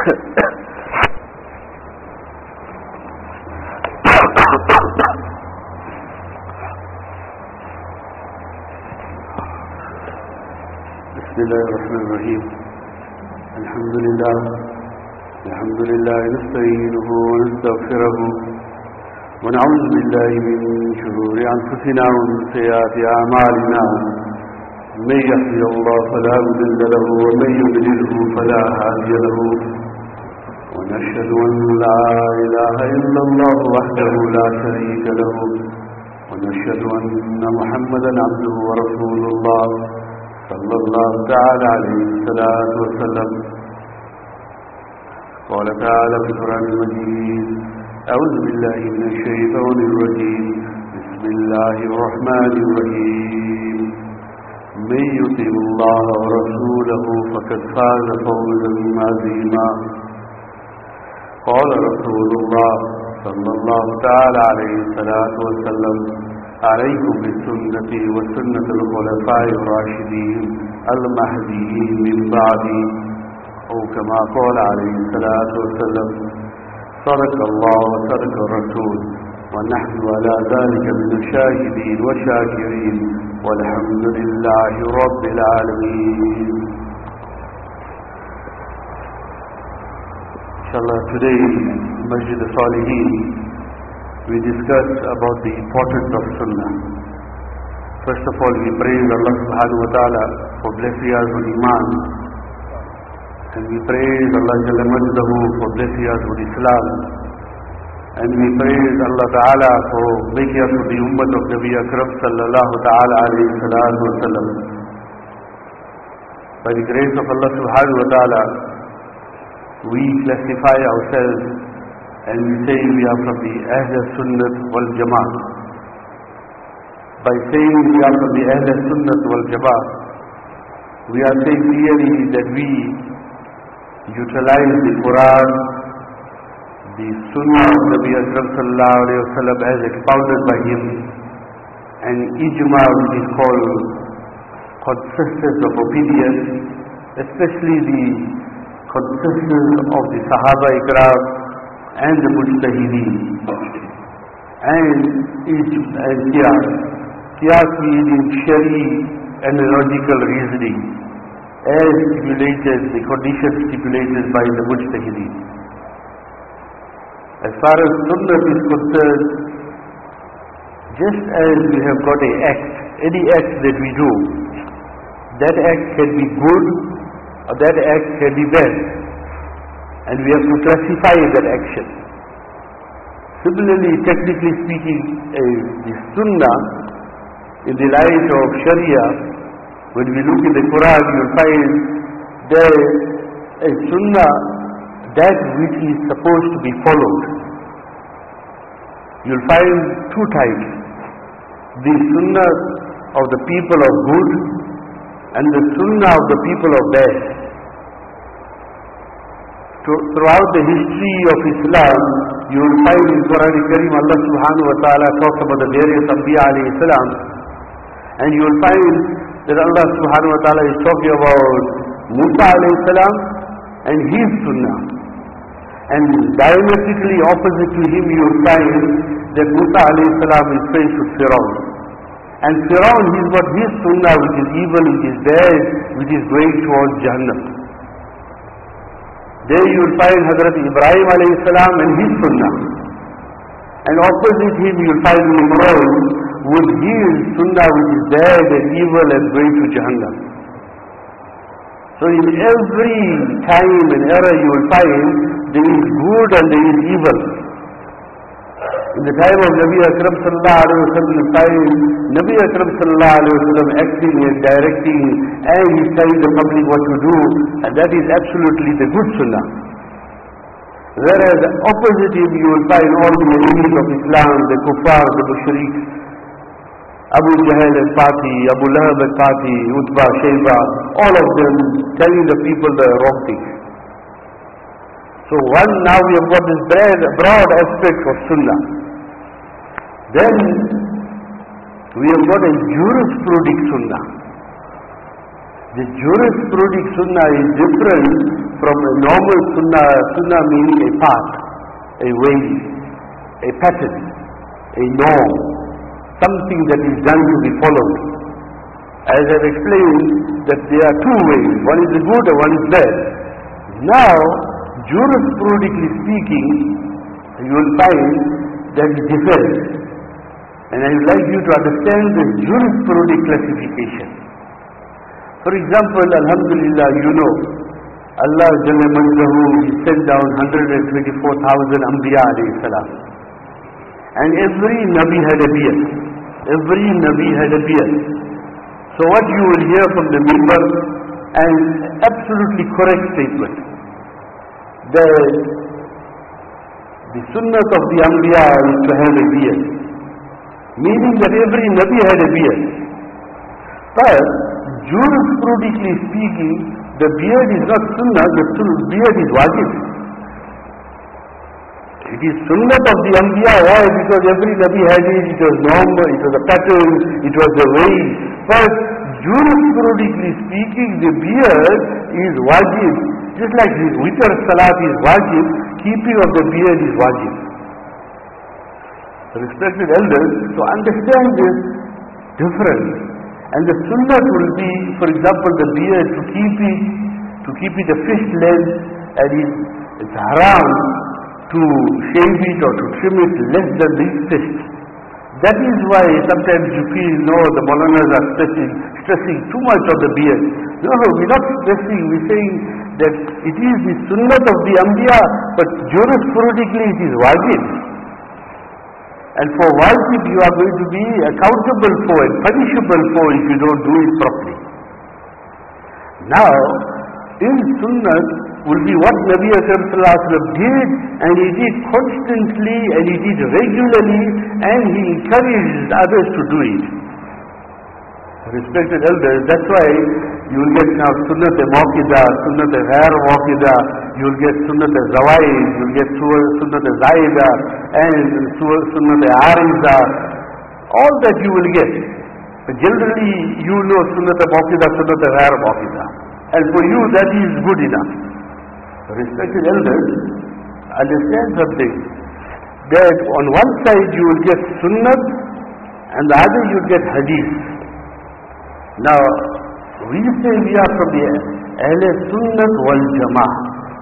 بسم الله الرحمن الرحيم. الحمد لله نستعينه ونستغفره ونعوذ بالله من شرور أنفسنا ومن سيئات أعمالنا. من يهده الله فلا مضل له ومن يضلله فلا هادي له. ونشهد أن لا إله إلا الله وحده لا شريك له. ونشهد أن محمدا عبده ورسول الله صلى الله تعالى عليه الصلاة والسلام. قال تعالى في القرآن المجيد: أعوذ بالله من الشيطان الرجيم. بسم الله الرحمن الرحيم. من يطع الله ورسوله فقد فاز فوزا عظيما. قال رسول الله صلى الله تعالى عليه الصلاة والسلام: عليكم بسنتي وسنة الخلفاء الراشدين المهديين من بعدي، أو كما قال عليه الصلاة والسلام. صدق الله وصدق الرسول، ونحن على ذلك من الشاهدين والشاكرين، والحمد لله رب العالمين. Inshallah, today Masjid al-Salihin we discuss about the importance of Sunnah. First of all, we praise Allah subhanahu wa ta'ala for blessing us with Iman, and we praise Allah Jalla Majdahu for blessing us with Islam, and we praise Allah ta'ala for making us with the ummah of Nabi Akram sallallahu ta'ala alayhi salatu wa sallam. By the grace of Allah subhanahu wa ta'ala, we classify ourselves and we say we are from the Ahl Sunnah wal Jama'ah. By saying we are from the Ahl Sunnah wal Jama'ah, we are saying clearly that we utilize the Quran, the Sunnah of Nabi Akram sallallahu alayhi wa sallam as expounded by him, and Ijma, which is called consensus of opinion, especially the consensus of the Sahaba Ikram and the Mujtahideen, and Qiyas. Qiyas meaning Shari analogical reasoning, as stipulated, the conditions stipulated by the Mujtahideen. As far as Sunnah is concerned, just as we have got an act, any act that we do, that act can be good or that act can be bad, and we have to classify that action. Similarly, technically speaking, the Sunnah in the light of Sharia, when we look in the Quran, you will find there is a Sunnah, that which is supposed to be followed. You will find two types: the Sunnah of the people of good and the Sunnah of the people of bad. Throughout the history of Islam, you will find in Quran Kareem Allah subhanahu wa ta'ala talks about the various Anbiya alayhi salam, and you will find that Allah subhanahu wa ta'ala is talking about Musa alayhi salam and his Sunnah. And diametrically opposite to him you will find that Musa alayhi salam is faced with Firaun. And Firaun, he's got his Sunnah, which is evil, which is bad, which is going towards Jahannam. There you will find Hazrat Ibrahim alayhi salam and his Sunnah. And opposite him you will find Nimrod with his Sunnah, which is bad and evil and going to Jahannam. So in every time and era you will find there is good and there is evil. In the time of Nabi Akram sallallahu alayhi wa sallam, you find Nabi Akram sallallahu alayhi wa sallam acting and directing, and he is telling the public what to do, and that is absolutely the good Sunnah. Whereas opposite him you will find all the enemies of Islam, the kuffar, the mushriks, Abu Jahl and party, Abu Lahab and party, Utbah, Shayba, all of them telling the people the wrong thing. So now we have got this broad aspect of Sunnah. Then we have got a jurisprudic Sunnah. The jurisprudic sunnah is different from a normal sunnah. Sunnah meaning a path, a way, a pattern, a norm, something that is done to be followed. As I've explained that there are two ways, one is the good and one is bad. Now, jurisprudically speaking, you will find that is different. And I would like you to understand the jurisprudic classification. For example, Alhamdulillah, you know, Allah Jalla Majdahu, He sent down 124,000 Anbiya alayhi salam. And every Nabi had a beard. Every Nabi had a beard. So what you will hear from the member, an absolutely correct statement, that the sunnah of the Anbiya is to have a beard. Meaning that every Nabi had a beard. But jurisprudically speaking, the beard is not sunnah, the beard is wajib. It is sunnah of the Anbiya. Why? Because every Nabi had it, it was normal, it was a pattern, it was the way. But jurisprudically speaking, the beard is wajib. Just like the witr salat is wajib, keeping of the beard is wajib. Respected elders, to understand this difference, and the sunnah will be, for example, the beard, to keep it a fist length, and it's haram to shave it or to trim it less than this fist. That is why sometimes you feel, no, the Maulanas are stressing too much on the beard. No, we're not stressing, we're saying that it is the sunnah of the Anbiya, but jurisprudically it is wajib. And for wajib you are going to be accountable for and punishable for if you don't do it properly. Now, in sunnah will be what Nabi Akram Sallallahu Alaihi Wasallam did, and he did constantly, and he did regularly, and he encouraged others to do it. Respected elders, that's why you will get now Sunnat al-Mawqidah, Sunnat al-Ghair Mawqidah, you will get Sunnat al-Zawaid, you will get Sunnat al-Zaida, and Sunnat al-Ariza, all that you will get. But generally, you know Sunnat al-Mawqidah, Sunnat al-Ghair Mawqidah. And for you, that is good enough. Respected elders, understand something, that on one side you will get Sunnat, and the other you will get Hadith. Now, we say we are from the Ahle Sunnat wal Jama'ah.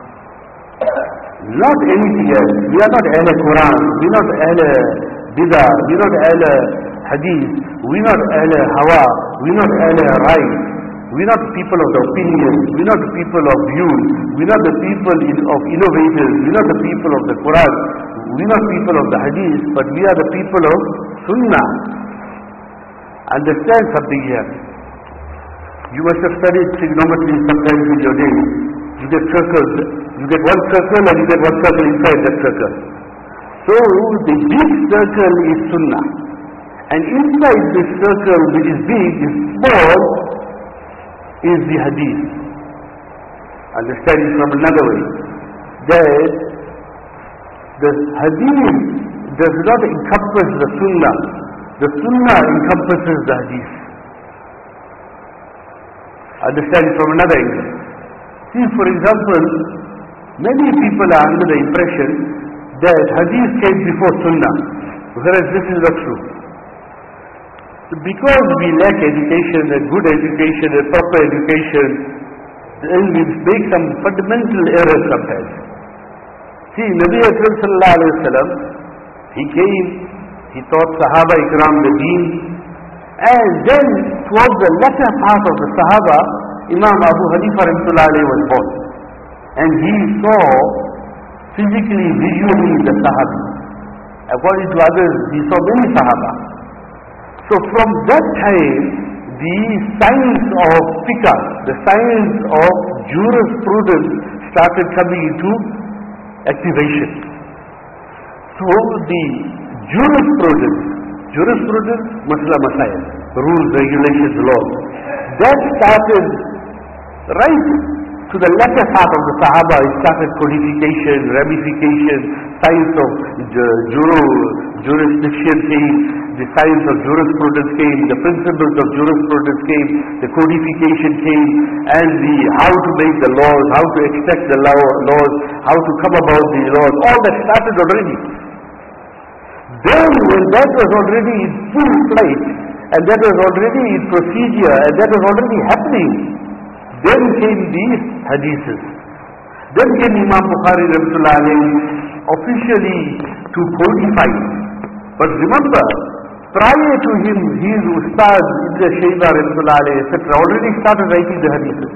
Not anything else. We are not Ahle Quran, we are not Ahle Bidah, we are not Ahle Hadith, we are not Ahle Hawa, we are not Ahle Rai. We are not people of the opinion, we are not the people of views, we are not the people of innovators, we are not the people of the Quran, we are not people of the Hadith, but we are the people of Sunnah. Understand something here. You must have studied trigonometry sometimes in your day. You get circles, you get one circle and you get one circle inside that circle. So the big circle is Sunnah. And inside this circle which is big, is small, is the Hadith. Understand it from another way. That the Hadith does not encompass the Sunnah. The Sunnah encompasses the Hadith. Understand it from another angle. See, for example, many people are under the impression that Hadith came before Sunnah, whereas this is not true. Because we lack education, a good education, a proper education, then we make some fundamental errors sometimes. See, Nabi Akram Sallallahu Alaihi Wasallam, he came, he taught Sahaba Ikram the deen, and then towards the latter part of the Sahaba, Imam Abu Hanifa Rahmatullah Alayhi was born. And he saw physically, visually the Sahabi. According to others, he saw many Sahaba. So from that time, the science of fiqh, the science of jurisprudence started coming into activation. So the jurisprudence, masla masail, rules, regulations, laws, that started right to the latter part of the Sahaba. It started codification, ramification, science of jurisdiction thing. the science of jurisprudence came, the principles of jurisprudence came, the codification came, and the how to make the laws, how to extract the laws, how to come about the laws, all that started already. Then when that was already in full flight, and that was already in procedure, and that was already happening, then came these hadiths. Then came Imam Bukhari rahmatullah alayhi officially to codify. But remember, prior to him, his Ustaz Ibn Shayba rahmatullah alayhi etc. already started writing the hadiths.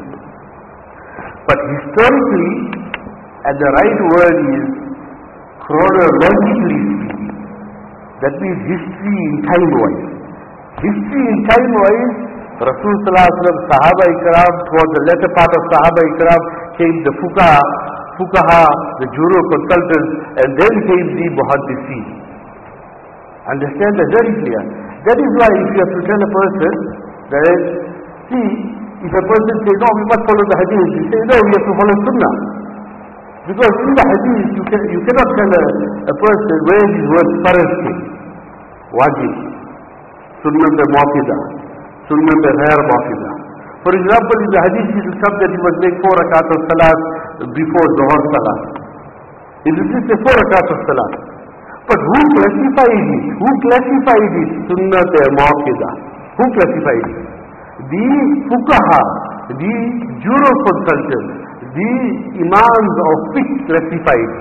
But historically, and the right word is chronologically speaking. That means history in time-wise. History in time-wise, Rasul Sallallahu Alaihi Wasallam, Sahaba Ikram, towards the latter part of Sahaba Ikram, came the Fuqaha, the Juro consultants, and then came the Muhaddithin. Understand that very clear. That is why if you have to tell a person that, see, if a person says, no, we must follow the hadith, you say, no, we have to follow Sunnah. Because in the hadith, you cannot tell a person where these words farz came. Wajib, Sunnat al-Mu'akkida, Sunnat al-Ghair Mu'akkida. For example, in the hadith it will come that you must make 4 rakat of salat before Zuhr salat. It will say 4 rakat of salat. But who classified it? Who classified it? Sunnat al-Mu'akkida. Who classified it? The Fuqaha, the Juro consultants, the Imams of fiqh classified.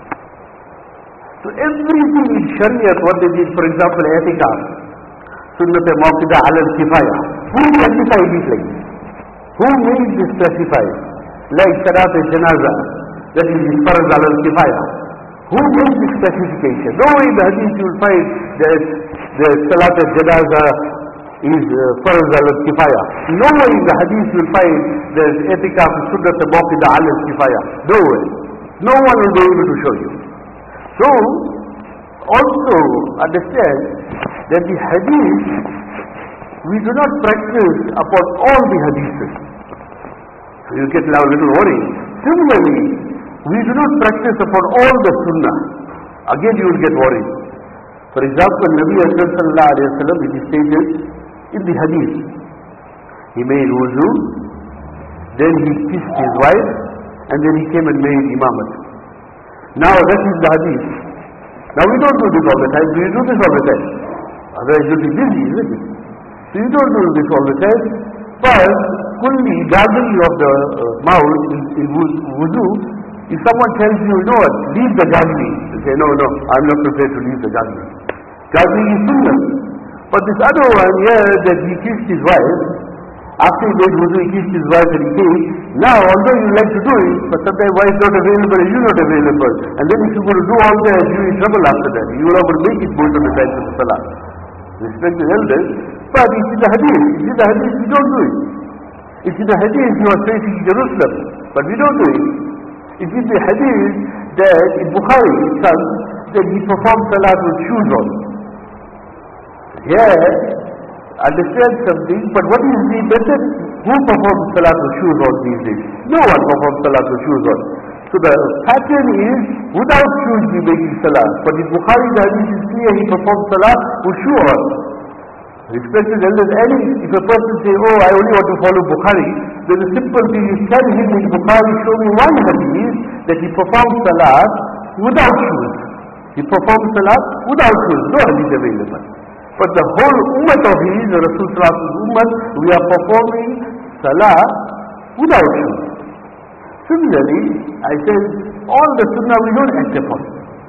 So everything in Shariat, what they did, for example, Etikaf, Sunnat al-Mu'akkida ala al-Kifaya. Who classified it like this? Who made this classified? Like Salat al-Janaza, that is farz ala al-Kifaya. Who made this classification? No way in the hadith you will find that the Salat al-Janaza is farz ala al-Kifaya. No way in the hadith you will find that Etikaf is Sunnat al-Mu'akkida ala al-Kifaya. No way. No one will be able to show you. So, also understand that the hadith, we do not practice upon all the hadiths. So you get now a little worried. Similarly, we do not practice upon all the sunnah. Again you will get worried. For example, Nabi Akram sallallahu alayhi wa sallam, it is stated in the hadith, he made wuzu, then he kissed his wife, and then he came and made imamat. Now that is the hadith. Now we don't do this all the time. Do you do this all the time? Otherwise you'll be busy, isn't it? So you don't do this all the time. But fully gargling of the mouth in wuzu, if someone tells you, you know what, leave the gargling, you say, no, I'm not prepared to leave the gargling. Gargling is sunnah. But this other one here, that he kissed his wife, after he made wuzu, he kissed his wife and he came. Now, although you like to do it, but sometimes wife is not available and you're not available. And then if you're going to do all that, you're in trouble after that. You will not make it most of the time to the salah. Respect the elders. But it's in the hadith. It's in the hadith, we don't do it. It's in the hadith, you are facing Jerusalem. But we don't do it. It's in the hadith that in Bukhari it comes that he performed salah with shoes on. Here, understand something, but what is the method? Who performs salat with shoes on these days? No one performs salat with shoes on. So the pattern is, without shoes be making salah. But in Bukhari the hadith is clear, he performs salah with shoe on. Respected elders, and if a person say, oh, I only want to follow Bukhari, then the simple thing is, tell him in Bukhari, show me one hadith that he performs salah without shoes. He performs salah without shoes, no hadith available. But the whole ummah of his, the Rasul Sallallahu Alaihi Wasallam ummah, we are performing salah without shoes. Similarly, I said, all the sunnah we don't act upon.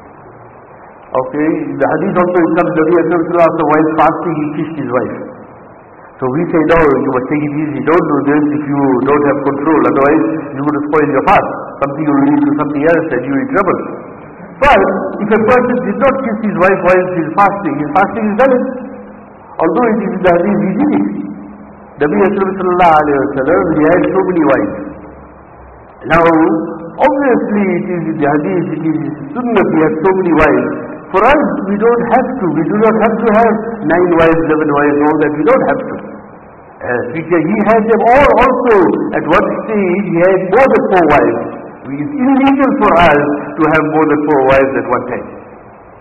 Okay, the hadith also it comes, Nabi Sallallahu Alaihi Wasallam, while fasting, he kissed his wife. So we say, no, you must take it easy, don't do this if you don't have control, otherwise you're going to spoil your fast. Something will lead to something else and you're in trouble. But if a person did not kiss his wife while he is fasting, his fasting is valid. Although it is in the hadith, he did it. Nabi Sallallahu Alaihi Wasallam, he had so many wives. Now, obviously it is in the hadith, it is sunnah, he had so many wives. For us, we don't have to. We do not have to have 9 wives, 11 wives, all that. We don't have to. Because he had them all also. At one stage, he had more than 4 wives. It is illegal for us to have more than 4 wives at one time.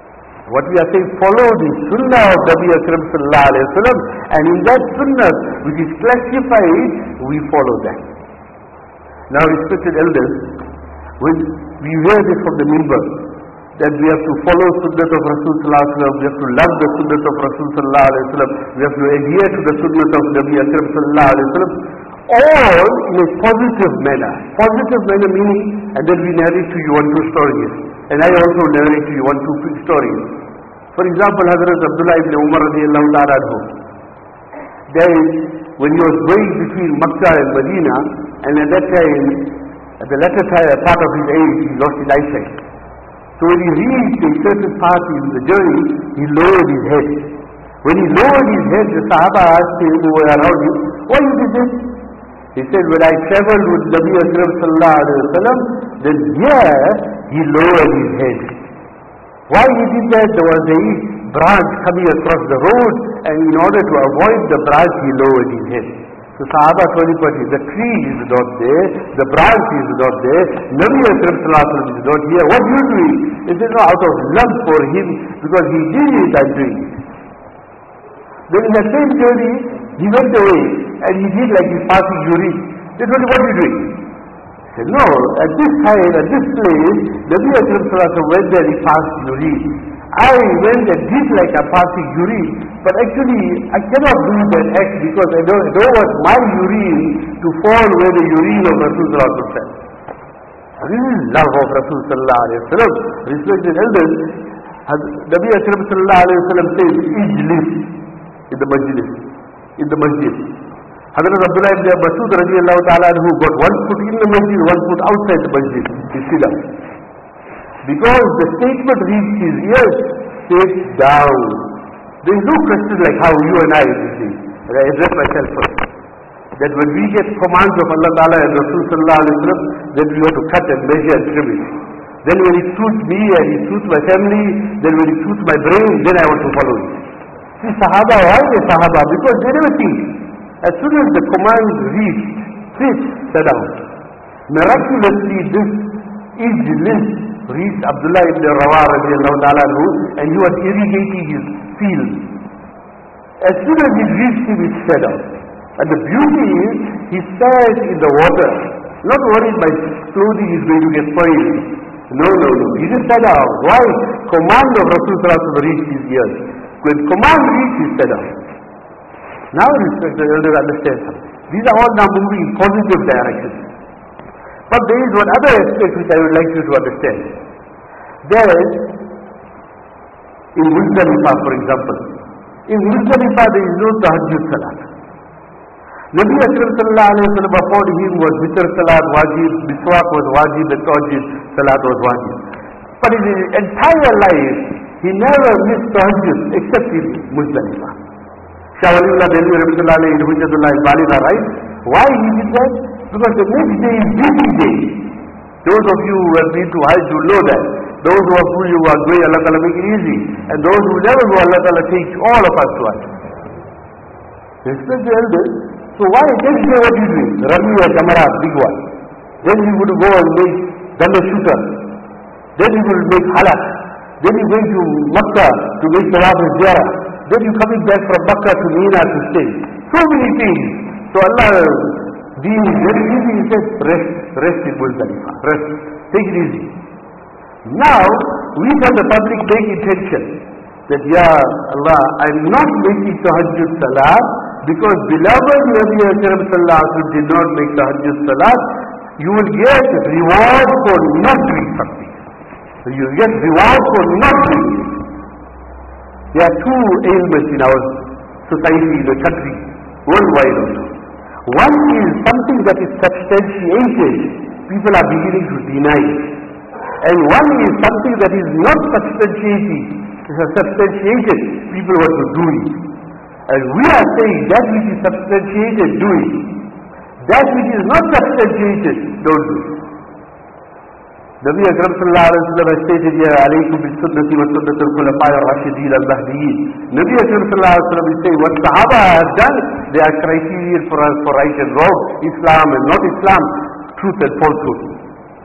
What we are saying, follow the sunnah of Nabi Akram sallallahu alayhi wa sallam, and in that sunnah which is classified, we follow that. Now respected elders, when we hear this from the minbar, that we have to follow sunnah of Rasul sallallahu alayhi wa sallam, we have to love the sunnah of Rasul sallallahu alayhi wa sallam, we have to adhere to the sunnah of Nabi Akram sallallahu alayhi wa sallam, all in a positive manner meaning, and then we narrate to you one, two stories, and I also narrate to you one, two quick stories. For example, Hazrat Abdullah ibn Umar radiallahu ta'ala anhu, then when he was going between Makkah and Medina, and at that time, at the latter part of his age, he lost his eyesight. So when he reached a certain part in the journey, he lowered his head. When he lowered his head, the Sahaba asked him who were around him, why you did this? He said, when I traveled with Nabi Akram sallallahu alayhi wa sallam, then here he lowered his head. Why he did that? There was a branch coming across the road, and in order to avoid the branch, he lowered his head. So Sahaba told him, but the tree is not there, the branch is not there, Nabi Akram sallallahu alayhi wa sallam is not here. What are you doing? He said, no, out of love for him, because he did it, I'm doing it. Then in the same journey, he went away, and he did like he's passing urine. They told him, what are you doing? He said, no, at this time, at this place, Nabi Akram sallallahu alayhi wa sallam went there and he passed urine. I went and did like a passing urine, but actually I cannot do that act because I don't want my urine to fall where the urine of Rasul sallallahu alayhi wa sallam. This is love of Rasul sallallahu alayhi wa sallam. Respected elders, Nabi Akram sallallahu alayhi wa sallam says, Ijlis in the masjid. Hazrat Abdullah ibn Masud radiallahu ta'ala anhu got one foot in the masjid, one foot outside the masjid. He sit down. Because the statement reached his ears, sit down. There is no question like how you and I address myself first. That when we get commands of Allah Ta'ala and Rasul sallallahu alayhi wa sallam, then we have to cut and measure and trim it. Then when it suits me and it suits my family, then when it suits my brain, then I want to follow it. See, Sahaba, why they Sahaba? Because they never think. As soon as the command reached, sit down. Miraculously, this Ijlis reached Abdullah ibn Rawah radiallahu ta'ala anhu, and he was irrigating his field. As soon as he reached him, he sat down. And the beauty is, he sat in the water, not worried my clothing is going to get spoiled. No. He just sat down. Why? Command of Rasul sallallahu alayhi wa sallam reached his ears. When command reached, he sat down. Now respected elders, understand something. These are all now moving in positive directions. But there is one other aspect which I would like you to understand. There is, in Muzdalifah for example, in Muzdalifah there is no tahajjud salat. Nabi Akram sallallahu alayhi wa sallam upon him was witr salat wajib, miswak was wajib, and tahajjud salat was wajib. But in his entire life, he never missed tahajjud except in Muzdalifah. Shah Waliullah Delhi Rahmatullah alayhi in Hujjatullah al-Balina, right? Why he did that? Because the next day is busy day. Those of you who have been to Hajj will know that. Those of you who are going, Allah Ta'ala make it easy. And those who never go, Allah Ta'ala takes all of us to Hajj. Respect the elders. So why next day what you do? Rami or Jamara, big one. Then he would go and make Danda shooter. Then he will make halak. Then he going to Makkah to make Tawaf and Ziyarah. Then you coming back from Makkah to Mina to stay. So many things. So Allah being very easy, he says, rest in Muzdalifah. Rest. Take it easy. Now, we from the public make intention that, Ya Allah, I'm not making tahajjud salat because beloved Nabi Akram sallallahu alayhi wa sallam did not make tahajjud salat. You will get reward for not doing something. So you will get reward for not doing it. There are two ailments in our society, in the country, worldwide also. One is something that is substantiated, people are beginning to deny it. And one is something that is not substantiated, people want to do it. And we are saying that which is substantiated, do it. That which is not substantiated, don't do it. Nabi Akram sallallahu alayhi wa sallam has stated here, alaykum bis-sunnati wa sunnati al-khulafa'i ar-rashidin al-mahdiyyin. Nabi Akram sallallahu alayhi wa sallam is saying, what Sahaba have done, they are criterion for us for right and wrong, Islam and not Islam, truth and falsehood.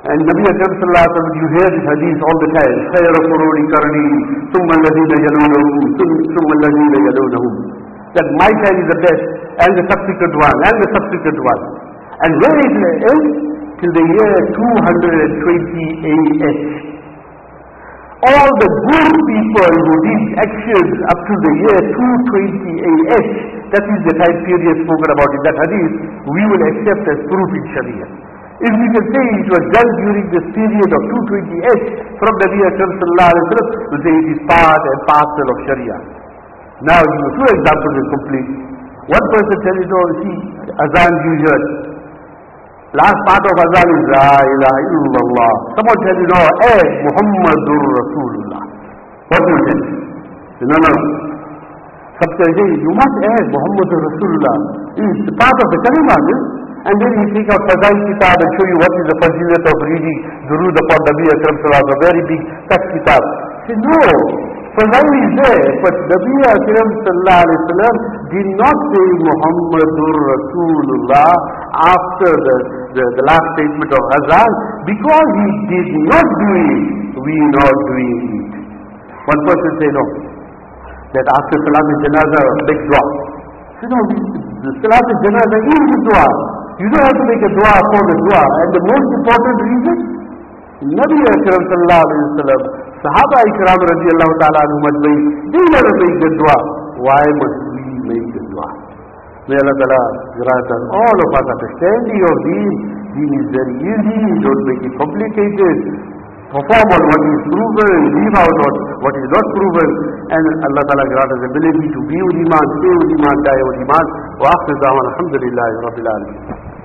And Nabi Akram sallallahu alaihi wasallam, you hear this hadith all the time. خَيْرَ قُرُونِ قَرْنِي ثُمَّ الَّذِينَ يَلُونَهُمْ ثُمَّ الَّذِينَ يَلُونَهُمْ. That my time is the best, and the subsequent one, and the subsequent one. And where it ends? Till the year 220 AH. All the good people who did actions up to the year 220 AH, that is the time period spoken about in that hadith, we will accept as proof in Sharia. If we can say it was done during this period of 220 from Nabi Akram sallallahu alaihi wasallam, we say it is part and parcel of Sharia. Now, two examples is complete. One person tells you, oh, see, Azan you heard. Last part of Azan is La ilaha illallah. Someone tells you, no, Muhammadur Rasulullah. What do you tell? No, no. Some say, you must add Muhammadur Rasulullah. It's part of the kalima, and then you take out Fazail Kitab and show you what is the fazilat of reading Durood upon Nabi Akram sallallahu alaihi wasallam, a very big text kitab. Say, no, Fazail is there, but Nabi Akram sallallahu alaihi wasallam did not say Muhammadur Rasulullah after the last statement of Azan, because he did not do it, we are not doing it. One person say, no, that after Salat al-Janazah, big dua. So no, the Salat al-Janazah is the dua. You don't have to make a dua for the dua. And the most important reason, Nabi Akram sallallahu alayhi wa sallam, Sahaba Ikram radiallahu ta'ala anhum ajmain, they never make the dua. Why must we make the dua? May Allah ta'ala grant us all of us understanding of deen. Deen is very easy, don't make it complicated. Perform on what is proven, leave out what is not proven, and Allah ta'ala grant us ability to be with Iman, stay with Iman, die with Iman. Wa akhir da'wan alhamdulillahi rabbil alamin.